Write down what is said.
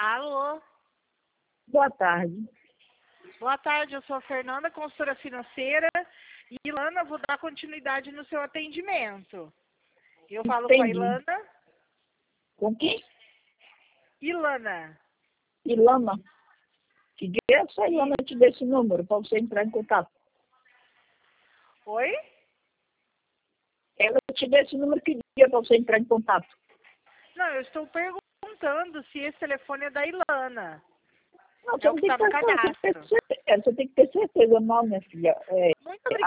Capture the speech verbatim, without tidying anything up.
Alô? Boa tarde. Boa tarde, eu sou a Fernanda, consultora financeira. E, Ilana, vou dar continuidade no seu atendimento. Eu falo Entendi. com a Ilana. Com quem? Ilana. Ilana. Que dia essa Ilana te dê esse número para você entrar em contato? Oi? Ela te dê esse número que dia para você entrar em contato? Não, eu estou perguntando se esse telefone é da Ilana. Não, É você o não que tem está que no ter certeza. cadastro. É, você tem que ter certeza, não, minha filha. É, Muito